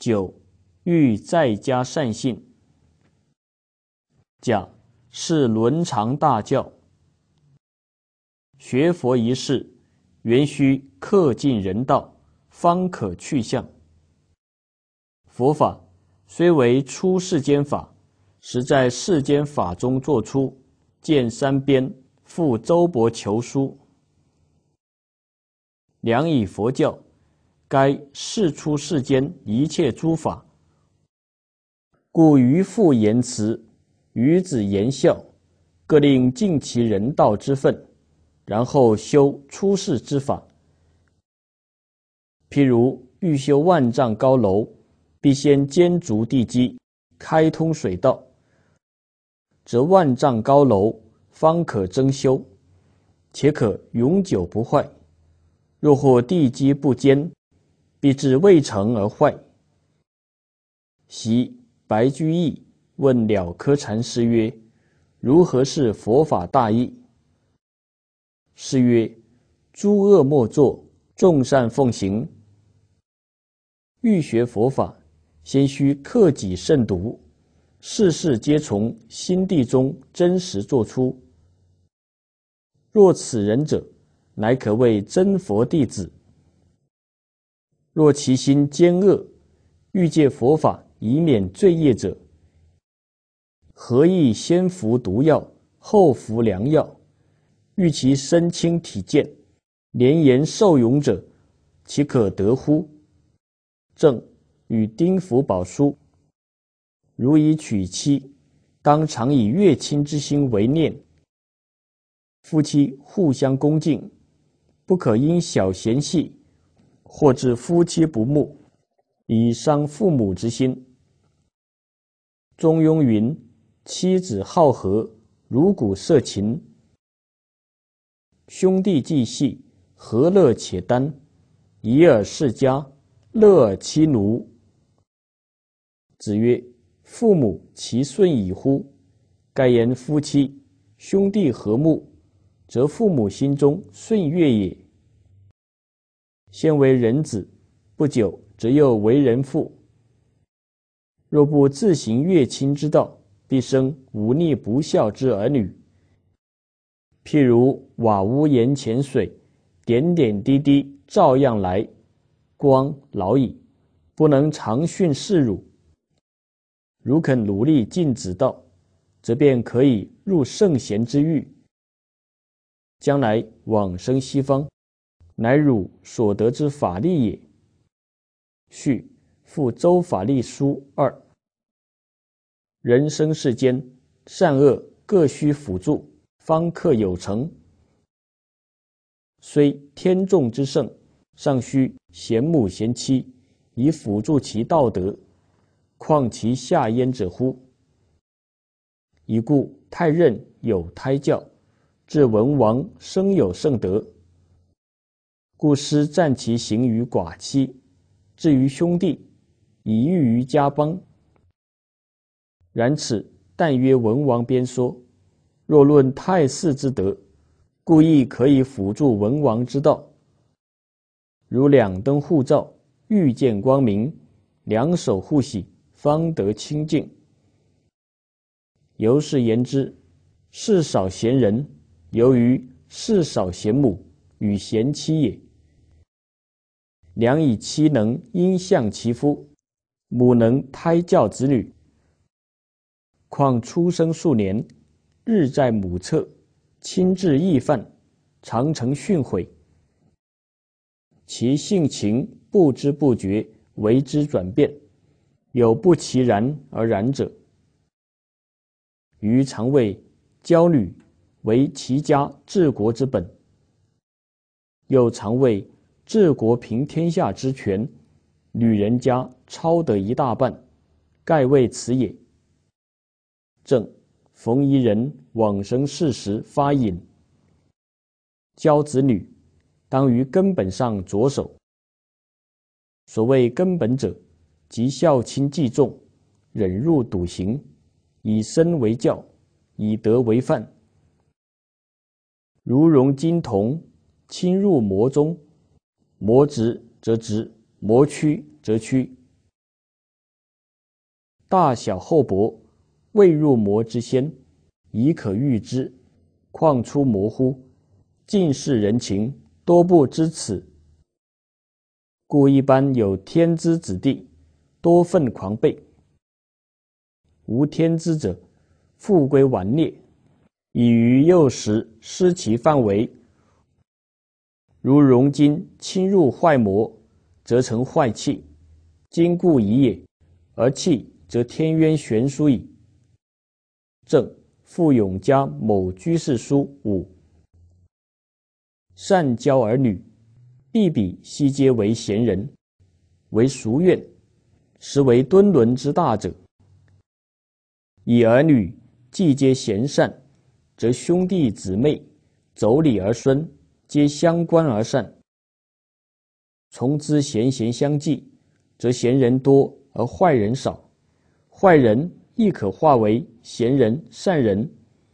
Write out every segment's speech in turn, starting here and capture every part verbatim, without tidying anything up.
九、欲在家善信。甲是伦常大教。学佛一事，原须恪尽人道，方可去向。佛法虽为出世间法，实在世间法中作出，见三边，复周勃求书。良以佛教，该世出世间一切诸法，故于父言慈，于子言孝，各令尽其人道之分，然后修出世之法。譬如欲修万丈高楼，必先坚筑地基，开通水道，则万丈高楼方可增修，且可永久不坏。若或地基不坚，必至未成而坏。昔白居易问了科禅师曰：如何是佛法大义？师曰：诸恶莫作，众善奉行。欲学佛法，先须克己慎独，事事皆从心地中真实做出。若此人者，乃可谓真佛弟子。若其心坚恶，欲借佛法以免罪业者，何以先服毒药，后服良药？欲其身轻体健，连延寿永者，岂可得乎？正与丁福宝书：如以娶妻，当常以悦亲之心为念。夫妻互相恭敬，不可因小嫌隙，或致夫妻不睦，以伤父母之心。中庸云：妻子好和，如鼓瑟琴。兄弟既系，和乐且单，仪尔世家，乐尔妻奴。子曰：父母其顺矣乎？盖言夫妻兄弟和睦，则父母心中顺悦也。先为人子，不久则又为人父。若不自行悦亲之道，必生忤逆不孝之儿女。譬如瓦屋檐前水，点点滴滴照样来，光老矣，不能常训示汝。如肯努力尽子道，则便可以入圣贤之域，将来往生西方，乃汝所得之法力也。序附周法力书二。人生世间，善恶各须辅助，方可有成。虽天众之圣，尚须贤母贤妻，以辅助其道德，况其下焉者乎？已故太任有胎教，至文王生有圣德，故师赞其行于寡妻，至于兄弟，以喻于家邦。然此但曰文王编说，若论太sư之德，故亦可以辅助文王之道。如两灯互照，欲见光明，两手互洗，方得清净。由是言之，事少贤人，由于事少贤母与贤妻也。良以妻能因相其夫，母能胎教子女，况出生数年，日在母侧，亲至义犯，常成训诲，其性情不知不觉为之转变，有不其然而然者。余常谓教女为齐家治国之本，又常谓治国平天下之权，女人家超得一大半，盖为此也。正逢一人往生世时发引，教子女当于根本上着手。所谓根本者，即孝亲继重，忍辱笃行，以身为教，以德为范。如融金铜，侵入磨中，磨直则直，磨曲则曲。 大小厚薄，未入魔之先，已可预知，况出魔乎？尽是人情，多不知此。故一般有天资子弟，多愤狂悖；无天资者，复归顽劣，以于幼时失其范围。如荣金侵入坏魔，则成坏气，今故已也，而气则天渊悬殊矣。正傅永嘉某居士书五。善教儿女，必比悉皆为贤人，为孰愿？实为敦伦之大者。以儿女既皆贤善，则兄弟姊妹妯娌儿孙皆相关而善。从之贤贤相继，则贤人多而坏人少，坏人亦可化为贤人善人。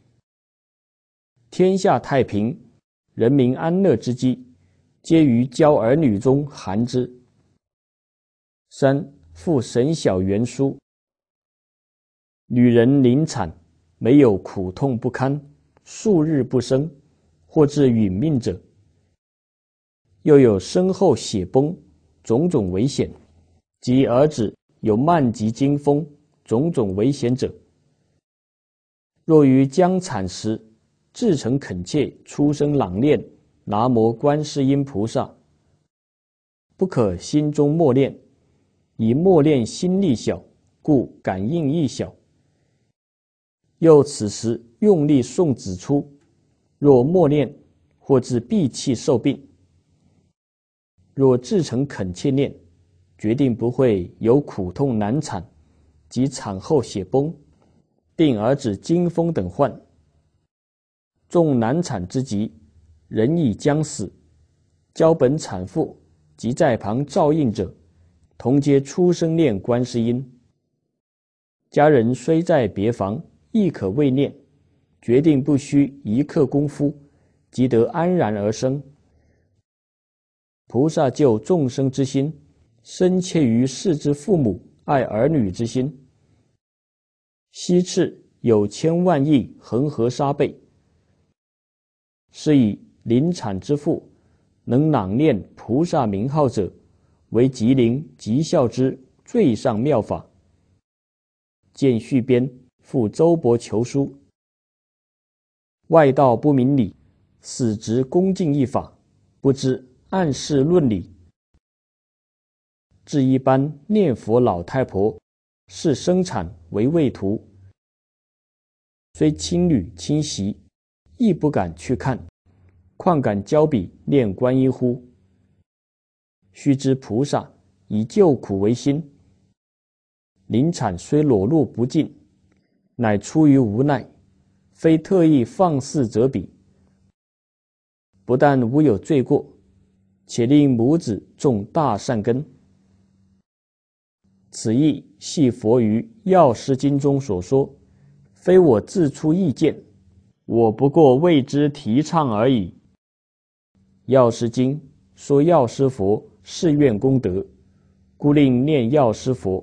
天下太平，人民安乐之机，皆于教儿女中含之。三复神晓原书。女人临产，没有苦痛不堪，数日不生，或至殒命者，又有生后血崩，种种危险；及儿子有慢疾惊风，种种危险者，若于将产时至诚恳切，出声朗念南无观世音菩萨，不可心中默念，以默念心力小，故感应亦小。又此时用力送子出，若默念，或致闭气受病。若至诚恳切念，决定不会有苦痛难产及产后血崩、并儿子惊风等患。纵难产之急，人已将死，交本产妇及在旁照应者，同皆出声念观世音。家人虽在别房，亦可为念，决定不需一刻功夫，即得安然而生。菩萨救众生之心，深切于世之父母爱儿女之心。昔次有千万亿恒河沙贝，是以临产之妇能朗念菩萨名号者，为吉灵吉孝之最上妙法。见续编赴周伯求书。外道不明理，死执恭敬一法，不知暗示论理。至一般念佛老太婆，视生产为畏途，虽亲侣亲习，亦不敢去看，况敢交笔念观音乎？须知菩萨以救苦为心，临产虽裸露不尽，乃出于无奈，非特意放肆责彼。不但无有罪过，且令母子种大善根。此意系佛于《药师经》中所说，非我自出意见，我不过为之提倡而已。药师经说药师佛誓愿功德，故令念药师佛，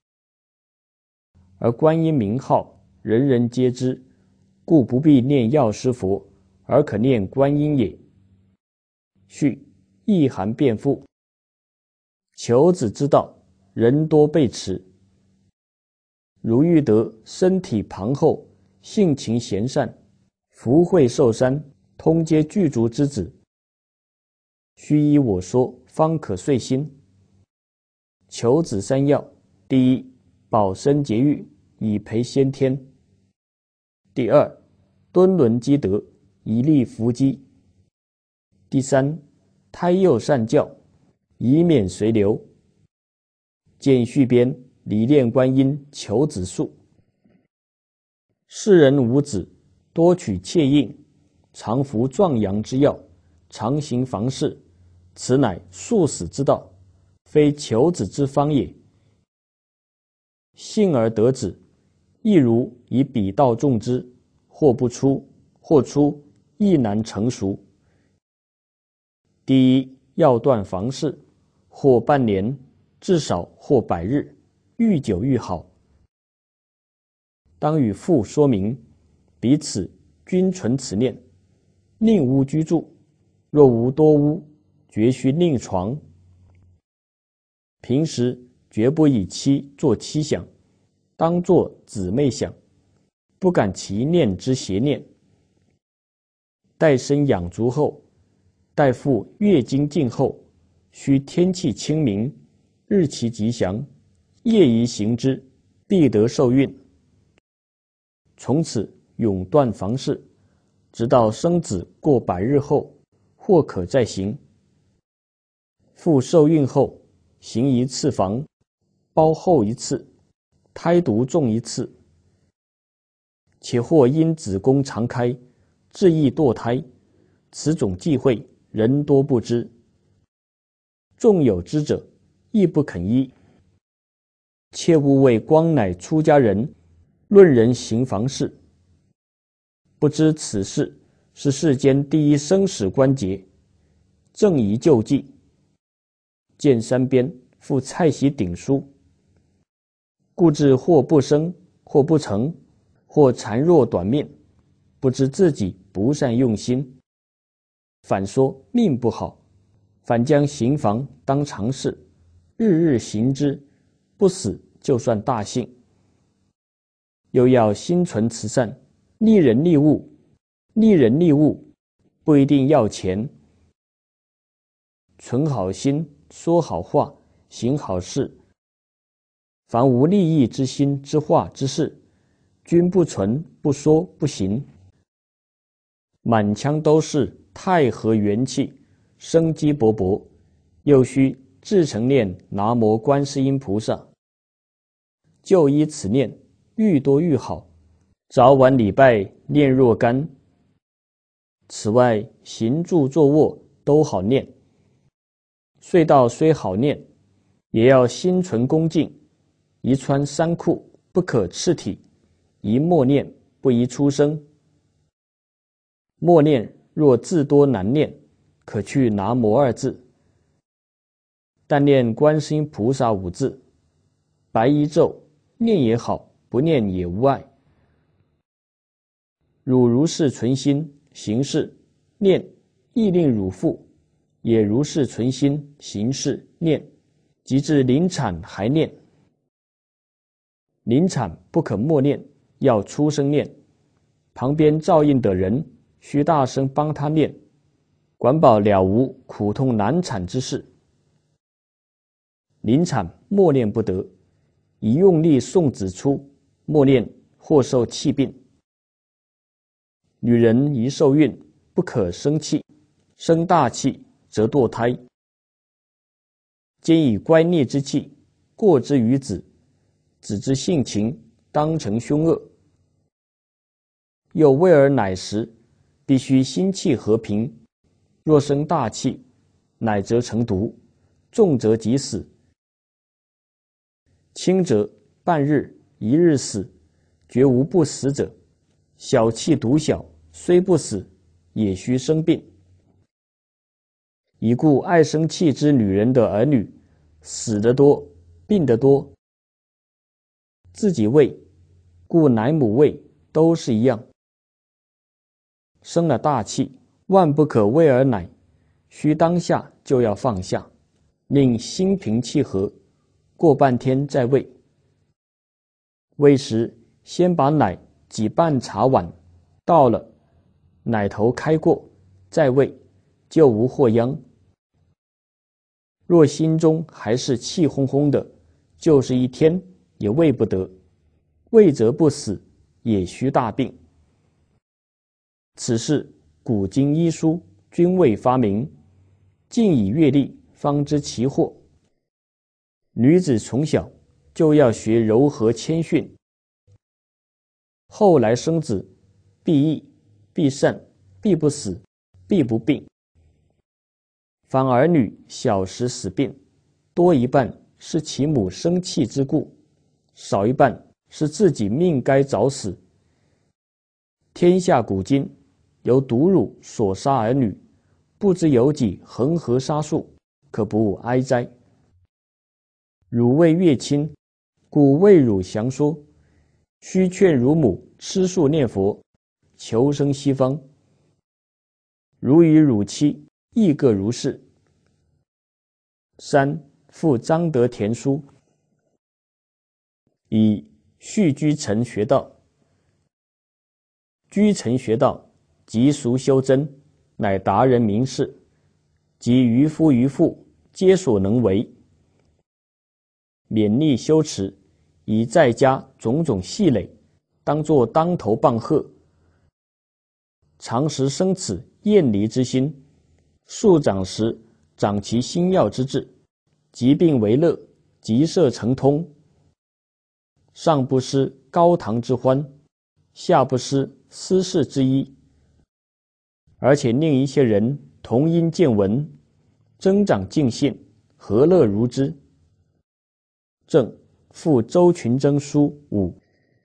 而观音名号人人皆知，故不必念药师佛，而可念观音也。序意涵辩复。求子之道，人多背驰。如欲得身体庞厚、性情贤善、福慧寿山、通皆具足之子，须依我说，方可遂心。求子三要：第一，保身节欲，以培先天；第二，敦伦积德，以立福基；第三，胎幼善教，以免随流。见续编离恋观音求子术。世人无子，多取妾应，常服壮阳之药，常行房事，此乃速死之道，非求子之方也。幸而得子，亦如以彼道种之，或不出，或出，亦难成熟。第一，要断房事，或半年，至少或百日，愈久愈好。 当与父说明，彼此均存此念。宁屋居住，若无多屋，绝须宁床。平时绝不以妻作妻想，当作姊妹想，不感其念之邪念。待身养足后，待复月经尽后，须天气清明，日期吉祥，夜宜行之，必得受孕。从此永断房事，直到生子过百日后，或可再行。复受孕后，行一次房，包后一次，胎毒重一次。且或因子宫常开，致易堕胎，此种忌讳，人多不知。纵有知者，亦不肯依。切勿为光乃出家人论人行房事，不知此事是世间第一生死关节，正宜救济。见山边附蔡喜鼎书，故至或不生，或不成，或残弱短命，不知自己不善用心，反说命不好，反将行房当常事，日日行之，不死就算大幸。又要心存慈善，利人利物，利人利物不一定要钱，存好心，说好话，行好事，凡无利益之心之话之事，均不存不说不行。满腔都是太和元气，生机勃勃，又须至诚念南无观世音菩萨，就依此念，愈多愈好，早晚礼拜念若干。此外行住坐卧都好念，隧道虽好念，也要心存恭敬。宜穿衫裤，不可赤体，宜默念，不宜出声。默念若字多难念，可去南无二字，但念观世音菩萨五字。白衣咒念也好，不念也无碍。汝如是存心行事念，亦令汝父也如是存心行事念，及至临产还念。临产不可默念，要出声念。旁边照应的人须大声帮他念，管保了无苦痛难产之事。临产默念不得，以用力送子出，默念或受气病。女人一受孕，不可生气，生大气则堕胎。兼以乖逆之气过之于子，子之性情当成凶恶。又喂儿奶时，必须心气和平，若生大气，乃则成毒，重则即死，轻则半日一日死，绝无不死者。小气毒小，虽不死，也须生病。已故爱生气之女人的儿女，死得多，病得多。自己喂，故奶母喂都是一样。生了大气，万不可喂儿奶，须当下就要放下，令心平气和，过半天再喂。喂时先把奶挤半茶碗，倒了，奶头开过，再喂，就无祸殃。若心中还是气哄哄的，就是一天也喂不得，喂则不死，也须大病。此事古今医书均未发明，尽以阅历方知其祸。女子从小就要学柔和谦逊，后来生子必易必善，必不死，必不病。凡儿女小时死病，多一半是其母生气之故，少一半是自己命该早死。天下古今由毒乳所杀儿女，不知有几恒河沙数，可不哀哉。汝谓越亲，故谓汝详说， 须劝乳母吃素念佛，求生西方。如与乳妻亦各如是。三、复张得田书，以续居尘学道。居尘学道，即俗修真，乃达人名士，及渔夫渔妇，皆所能为。勉励修持，以在家种种细累，当作当头棒喝。常时生此厌离之心，数长时长其心要之志，疾病为乐，即摄成通。上不失高堂之欢，下不失私事之一，而且令一切人同因见闻，增长尽信，何乐如之？正复周群征书五。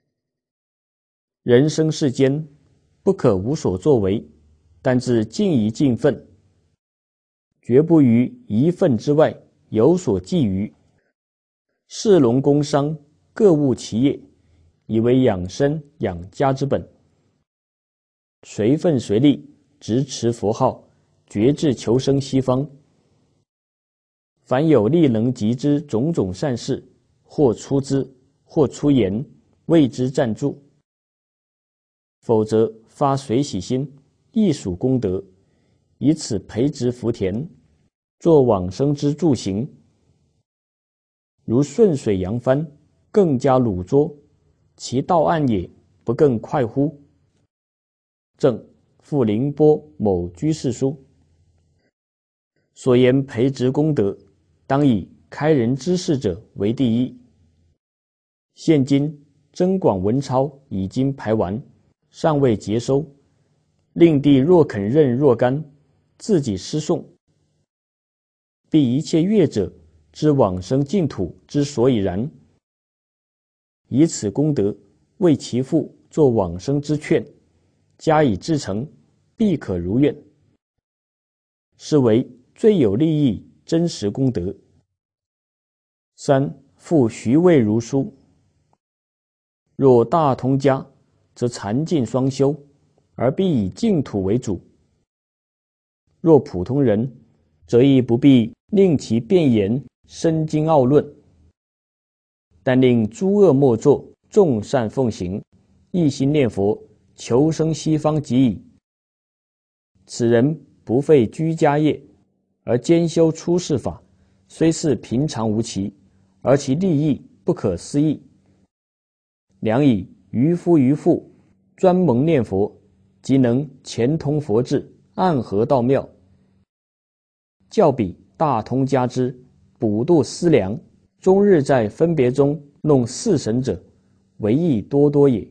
人生世间，不可无所作为，但自尽宜尽分，绝不于一分之外有所觊觎。士农工商，各务其业，以为养生养家之本。随分随力，直持佛号，决志求生西方。凡有力能及之种种善事，或出资，或出言，为之赞助。否则发随喜心，亦属功德，以此培植福田，作往生之助行。如顺水扬帆，更加鲁拙，其道岸也，不更快乎？正复凌波某居士书，所言培植功德，当以开人之事者为第一。现今增广文钞已经排完，尚未结收，令弟若肯认若干，自己诗诵，必一切乐者知往生净土之所以然。以此功德为其父作往生之劝，加以至诚，必可如愿，是为最有利益真实功德。三、复徐渭如书，若大通家，则禅净双修，而必以净土为主；若普通人，则亦不必令其辩言深经奥论，但令诸恶莫作，众善奉行，一心念佛，求生西方即矣。此人不废居家业，而兼修出世法，虽是平常无奇，而其利益不可思议。良以渔夫渔妇专蒙念佛，即能前通佛智，暗合道妙。较比大通家之补度思量，终日在分别中弄四神者，为益多多也。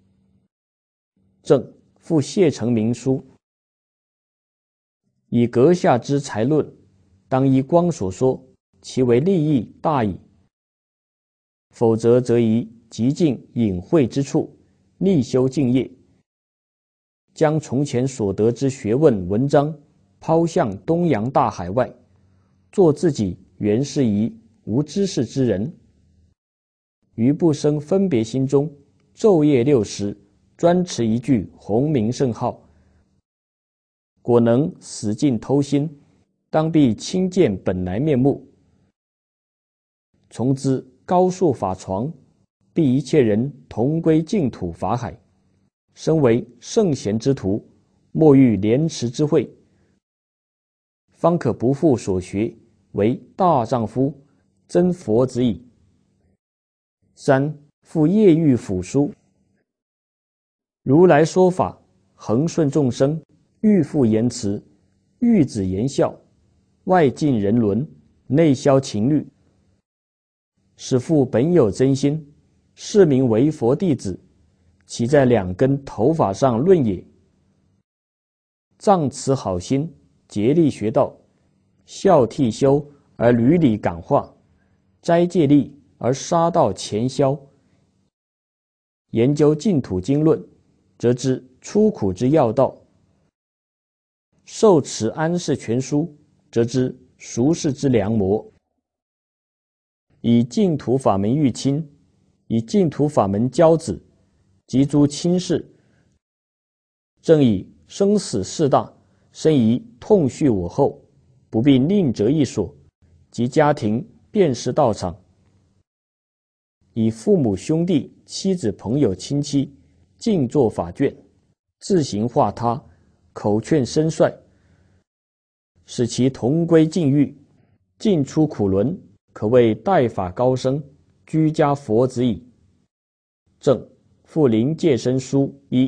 正复谢成明书，以阁下之才论，当依光所说，其为利益大矣。否则则宜极尽隐晦之处，力修净业，将从前所得之学问文章抛向东洋大海外，做自己原是一无知识之人，于不生分别心中，昼夜六时专持一句洪名圣号，果能死尽偷心，当必亲见本来面目。从之高树法床，必一切人同归净土法海。身为圣贤之徒，莫欲廉耻之慧，方可不负所学，为大丈夫，真佛子矣。三、复业欲辅书，如来说法，恒顺众生，欲复言辞，欲止言笑，外尽人伦，内消情虑，使复本有真心，是名为佛弟子，其在两根头发上论也。仗此好心，竭力学道，孝悌修而屡屡感化，斋戒力而杀道前消，研究净土经论，则知出苦之要道；受持安世全书，则知俗世之良模。以净土法门育亲，以净土法门教子， 及诸亲事，正以生死事大，深宜痛叙我后，不必另择一所，及家庭便是道场，以父母兄弟妻子朋友亲戚尽作法卷，自行化他，口劝深率，使其同归禁欲，尽出苦轮，可谓代法高僧，居家佛子矣。正复临戒身书一，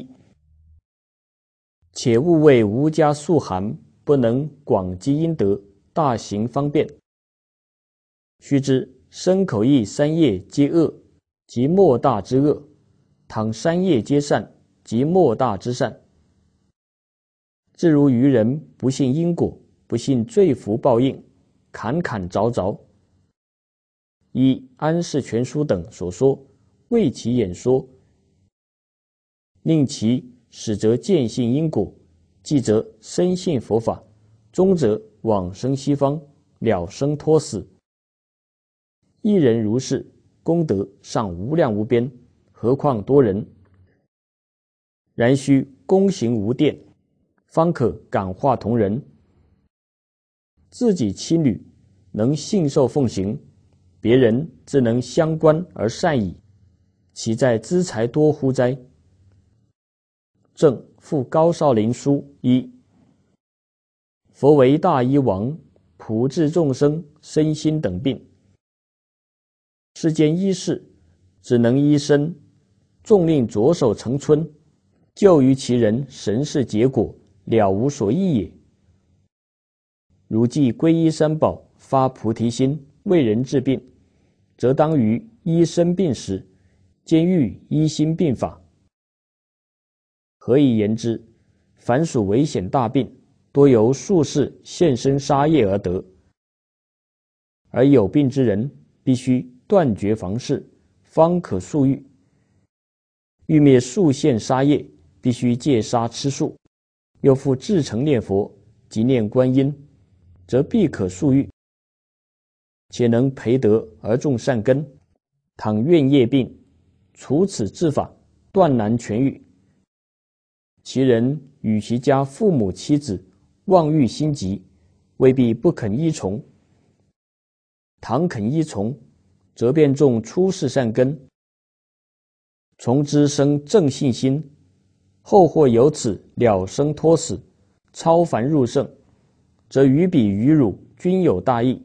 且勿为无家素寒，不能广积阴德，大行方便。须知身口意三业皆恶，即莫大之恶；倘三业皆善，即莫大之善。自如愚人不信因果，不信罪福报应，坎坎凿凿。依安世全书等所说，为其演说，令其始则见信因果，继则深信佛法，终则往生西方，了生脱死。一人如是，功德尚无量无边，何况多人？然须躬行无垫，方可感化同人。自己亲侣能信受奉行，别人自能相关而善矣，岂在资财多乎哉？正复高少林书一，佛为大医王，普治众生身心等病。世间医事，只能医身，纵令着手成春，救于其人，神事结果，了无所益也。如既皈依三宝，发菩提心，为人治病，则当于医生病时，兼欲医心病法。何以言之？凡属危险大病，多由术士现身杀业而得，而有病之人必须断绝房事，方可速愈。欲灭术现杀业，必须戒杀吃素，又复至诚念佛及念观音，则必可速愈，且能培德而种善根。倘怨业病，除此治法，断难痊愈。其人与其家父母妻子妄欲心急，未必不肯依从。倘肯依从，则便种出世善根，从之生正信心，后或由此了生脱死，超凡入圣，则于彼于汝均有大益。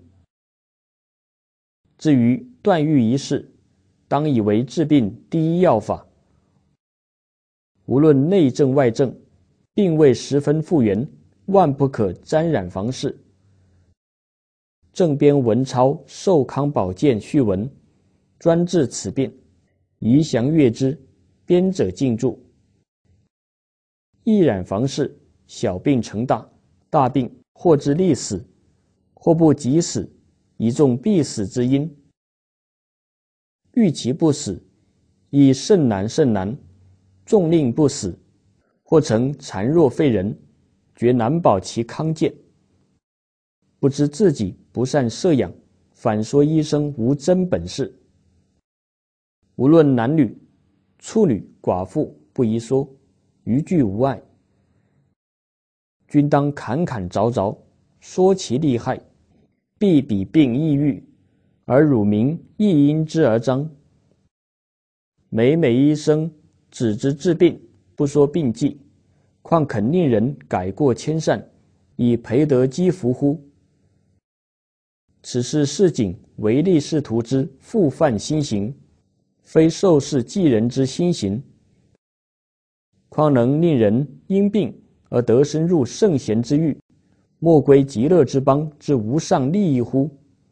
至于断欲一事，当以为治病第一要法。无论内症外症，并未十分复原，万不可沾染房事。正编文钞寿康宝鉴序文，专治此病，宜详阅之，编者尽注。易染房事，小病成大，大病或致立死，或不及死，以中必死之因。欲其不死，亦甚难甚难，纵令不死，或成残弱废人，决难保其康健。不知自己不善摄养，反说医生无真本事。无论男女，处女寡妇不宜说，余俱无碍。均当坎坎凿凿，说其利害，必比病易愈，而汝民亦因之而彰。每每医生只知治病，不说病计，况肯令人改过迁善，以培德积福乎？此事市井唯利是图之复犯心行，非受事济人之心行。况能令人因病而得深入圣贤之域，莫归极乐之邦之无上利益乎？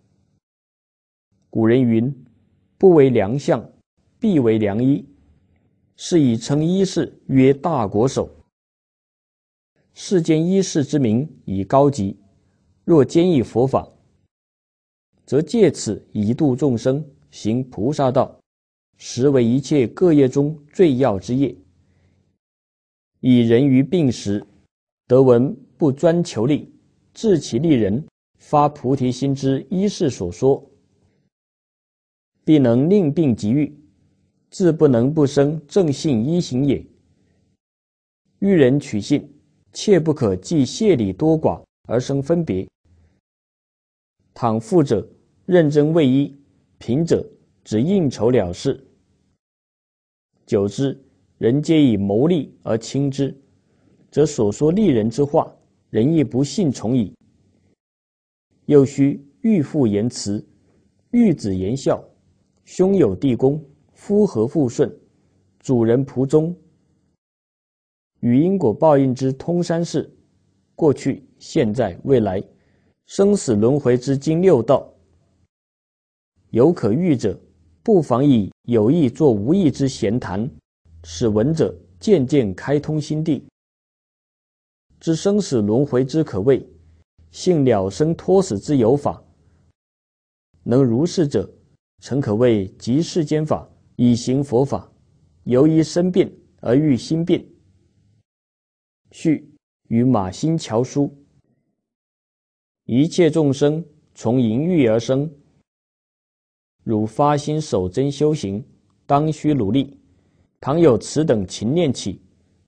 古人云：不为良相，必为良医。是以称医士曰大国手。世间医士之名已高级，若兼以佛法，则借此以度众生，行菩萨道，实为一切各业中最要之业。以人于病时，得闻不专求利，治其利人，发菩提心之医士所说，必能令病即愈。 自不能不生正性一行也。欲人取信，切不可计谢礼多寡而生分别。倘富者认真为一，贫者只应酬了事。久之，人皆以谋利而轻之，则所说利人之话，人亦不信从矣。又须欲父言慈，欲子言孝，兄友弟恭，夫和妇顺，主人仆忠，与因果报应之通三世，过去、现在、未来，生死轮回之经六道。有可欲者，不妨以有意作无意之闲谈，使闻者渐渐开通心地。知生死轮回之可畏，信了生脱死之有法。能如是者，诚可谓集世间法以行佛法，由一生变而欲心变。序与马心樵书。一切众生从淫欲而生，汝发心守真修行，当须努力。倘有此等情念起，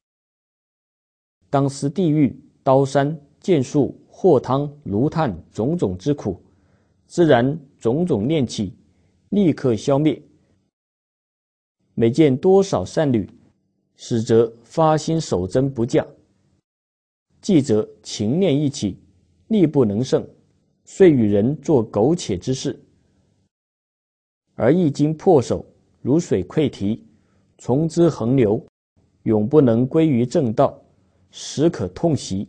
当思地狱、刀山、剑树、祸汤、炉炭种种之苦，自然种种念起，立刻消灭。每见多少善侣，始则发心守真不降，继则情念一起，力不能胜，遂与人做苟且之事。而一经破手，如水溃堤，从之横流，永不能归于正道，实可痛惜。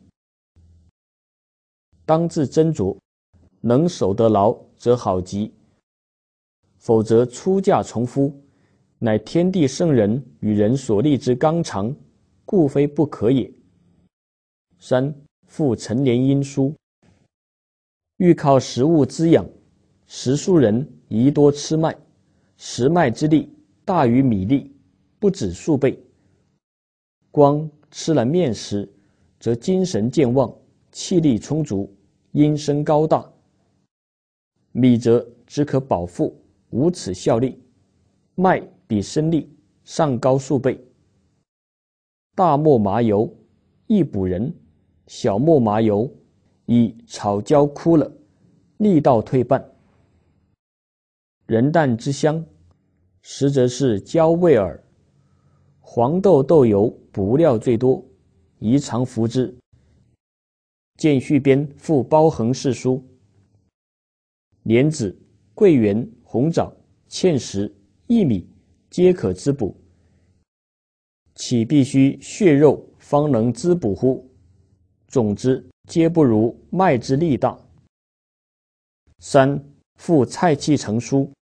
当自斟酌，能守得牢则好极，否则出嫁从夫，乃天地圣人与人所立之纲常，故非不可也。三、复陈年因书。欲靠食物滋养，食数人宜多吃麦，食麦之力大于米粒，不止数倍。光吃了面食，则精神健旺，气力充足，音声高大。米则只可饱腹，无此效力。麦比身力上高数倍。大磨麻油易补人，小磨麻油以炒焦枯了，力道退半。人蛋之香，实则是焦味耳。黄豆豆油补料最多，宜常服之。见序编附包横释书。莲子、桂圆、红枣、芡实、薏米皆可滋补，岂必须血肉方能滋补乎？总之，皆不如麦之力大。三、附菜契成书。